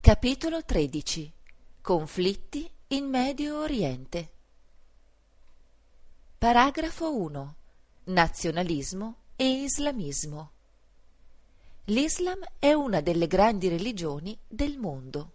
Capitolo 13. Conflitti in Medio Oriente. Paragrafo 1. Nazionalismo e islamismo. L'Islam è una delle grandi religioni del mondo.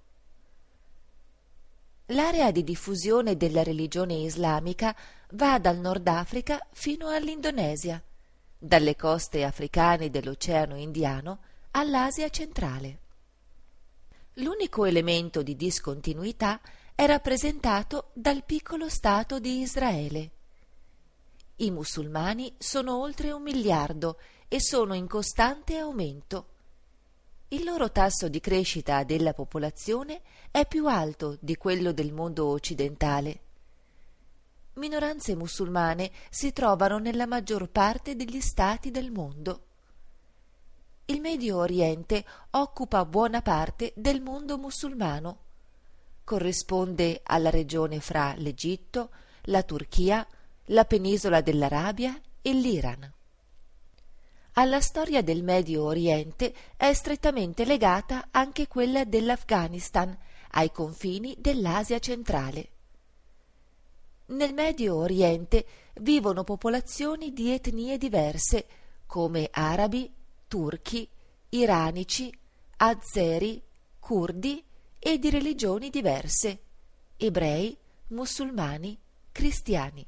L'area di diffusione della religione islamica va dal Nord Africa fino all'Indonesia, dalle coste africane dell'Oceano Indiano all'Asia centrale. L'unico elemento di discontinuità è rappresentato dal piccolo Stato di Israele. I musulmani sono oltre 1 miliardo e sono in costante aumento. Il loro tasso di crescita della popolazione è più alto di quello del mondo occidentale. Minoranze musulmane si trovano nella maggior parte degli stati del mondo. Il Medio Oriente occupa buona parte del mondo musulmano. Corrisponde alla regione fra l'Egitto, la Turchia, la penisola dell'Arabia e l'Iran. Alla storia del Medio Oriente è strettamente legata anche quella dell'Afghanistan, ai confini dell'Asia centrale. Nel Medio Oriente vivono popolazioni di etnie diverse, come arabi, turchi, iranici, azeri, curdi e di religioni diverse, ebrei, musulmani, cristiani.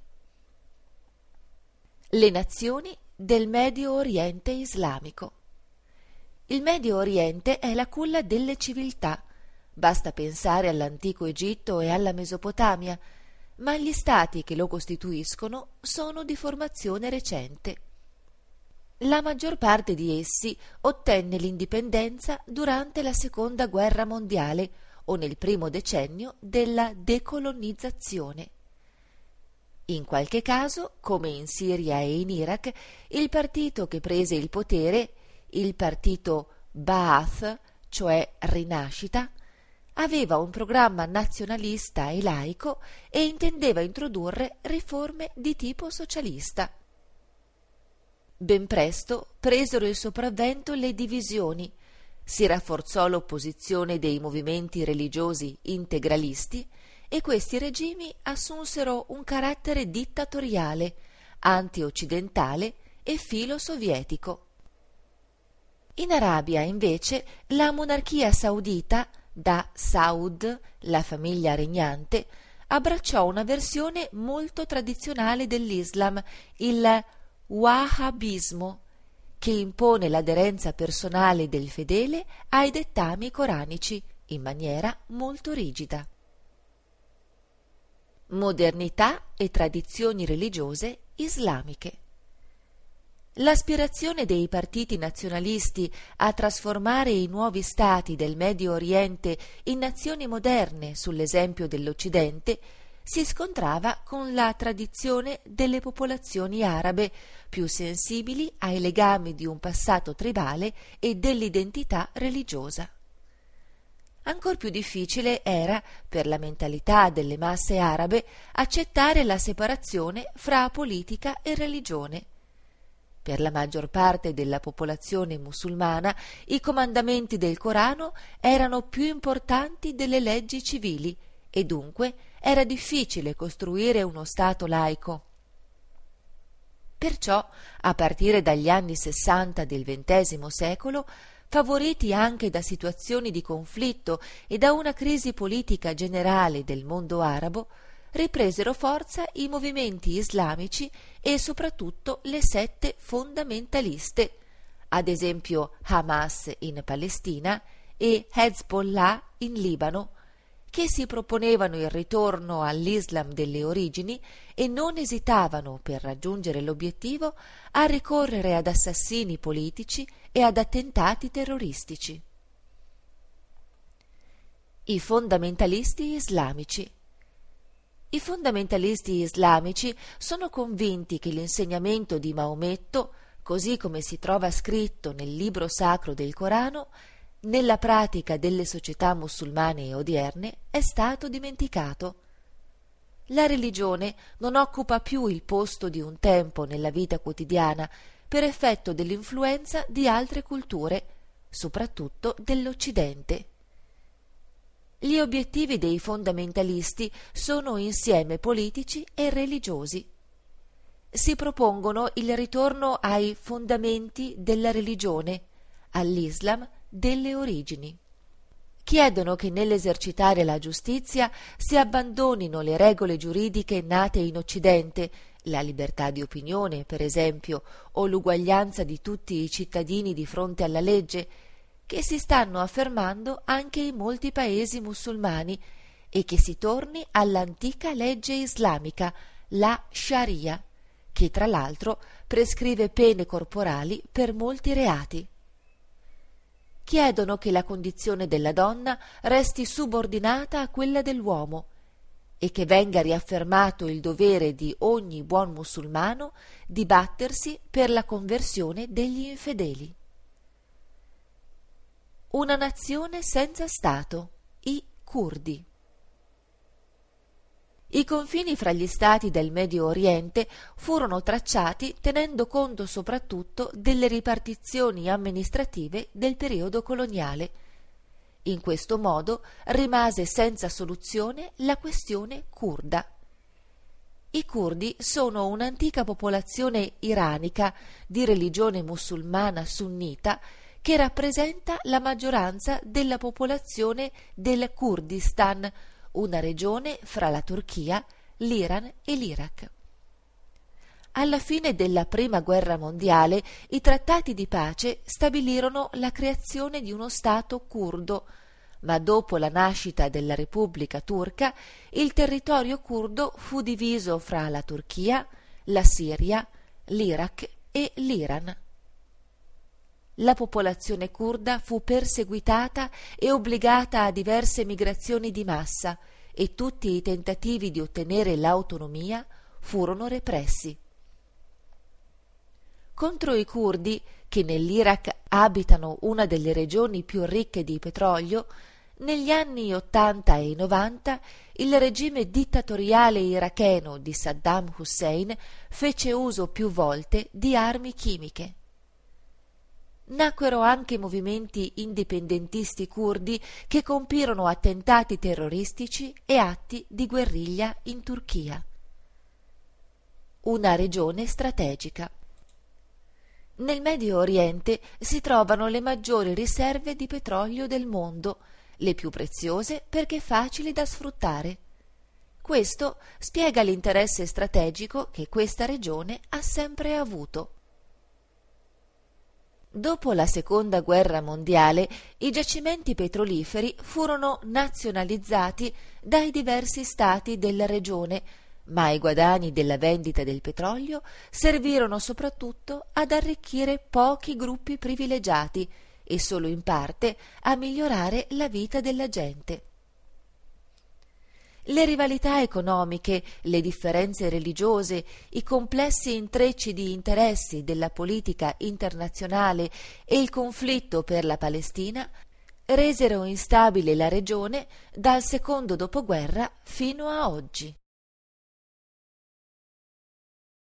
Le nazioni del Medio Oriente islamico. Il Medio Oriente è la culla delle civiltà. Basta pensare all'antico Egitto e alla Mesopotamia, ma gli stati che lo costituiscono sono di formazione recente. La maggior parte di essi ottenne l'indipendenza durante la Seconda Guerra Mondiale o nel primo decennio della decolonizzazione. In qualche caso, come in Siria e in Iraq, il partito che prese il potere, il partito Ba'ath, cioè Rinascita, aveva un programma nazionalista e laico e intendeva introdurre riforme di tipo socialista. Ben presto presero il sopravvento le divisioni, si rafforzò l'opposizione dei movimenti religiosi integralisti e questi regimi assunsero un carattere dittatoriale, anti-occidentale e filo-sovietico. In Arabia, invece, la monarchia saudita, da Saud, la famiglia regnante, abbracciò una versione molto tradizionale dell'Islam, il Wahhabismo, che impone l'aderenza personale del fedele ai dettami coranici in maniera molto rigida. Modernità e tradizioni religiose islamiche. L'aspirazione dei partiti nazionalisti a trasformare i nuovi stati del Medio Oriente in nazioni moderne sull'esempio dell'Occidente si scontrava con la tradizione delle popolazioni arabe, più sensibili ai legami di un passato tribale e dell'identità religiosa. Ancor più difficile era, per la mentalità delle masse arabe, accettare la separazione fra politica e religione. Per la maggior parte della popolazione musulmana i comandamenti del Corano erano più importanti delle leggi civili e dunque era difficile costruire uno Stato laico. Perciò, a partire dagli anni 60 del XX secolo, favoriti anche da situazioni di conflitto e da una crisi politica generale del mondo arabo, ripresero forza i movimenti islamici e soprattutto le sette fondamentaliste, ad esempio Hamas in Palestina e Hezbollah in Libano, che si proponevano il ritorno all'Islam delle origini e non esitavano, per raggiungere l'obiettivo, a ricorrere ad assassini politici e ad attentati terroristici. I fondamentalisti islamici. I fondamentalisti islamici sono convinti che l'insegnamento di Maometto, così come si trova scritto nel libro sacro del Corano, nella pratica delle società musulmane odierne è stato dimenticato. La religione non occupa più il posto di un tempo nella vita quotidiana per effetto dell'influenza di altre culture, soprattutto dell'Occidente. Gli obiettivi dei fondamentalisti sono insieme politici e religiosi. Si propongono il ritorno ai fondamenti della religione, all'Islam delle origini. Chiedono che nell'esercitare la giustizia si abbandonino le regole giuridiche nate in Occidente, la libertà di opinione, per esempio, o l'uguaglianza di tutti i cittadini di fronte alla legge, che si stanno affermando anche in molti paesi musulmani, e che si torni all'antica legge islamica, la Sharia, che tra l'altro prescrive pene corporali per molti reati. Chiedono che la condizione della donna resti subordinata a quella dell'uomo e che venga riaffermato il dovere di ogni buon musulmano di battersi per la conversione degli infedeli. Una nazione senza Stato, i curdi. I confini fra gli stati del Medio Oriente furono tracciati tenendo conto soprattutto delle ripartizioni amministrative del periodo coloniale. In questo modo rimase senza soluzione la questione curda. I curdi sono un'antica popolazione iranica di religione musulmana sunnita che rappresenta la maggioranza della popolazione del Kurdistan, una regione fra la Turchia, l'Iran e l'Iraq. Alla fine della Prima Guerra Mondiale i trattati di pace stabilirono la creazione di uno Stato curdo, ma dopo la nascita della Repubblica Turca il territorio curdo fu diviso fra la Turchia, la Siria, l'Iraq e l'Iran. La popolazione curda fu perseguitata e obbligata a diverse migrazioni di massa e tutti i tentativi di ottenere l'autonomia furono repressi. Contro i curdi, che nell'Iraq abitano una delle regioni più ricche di petrolio, negli anni 80 e 90 il regime dittatoriale iracheno di Saddam Hussein fece uso più volte di armi chimiche. Nacquero anche movimenti indipendentisti curdi che compirono attentati terroristici e atti di guerriglia in Turchia. Una regione strategica. Nel Medio Oriente si trovano le maggiori riserve di petrolio del mondo, le più preziose perché facili da sfruttare. Questo spiega l'interesse strategico che questa regione ha sempre avuto. Dopo la Seconda Guerra Mondiale, i giacimenti petroliferi furono nazionalizzati dai diversi stati della regione, ma i guadagni della vendita del petrolio servirono soprattutto ad arricchire pochi gruppi privilegiati e solo in parte a migliorare la vita della gente. Le rivalità economiche, le differenze religiose, i complessi intrecci di interessi della politica internazionale e il conflitto per la Palestina resero instabile la regione dal secondo dopoguerra fino a oggi.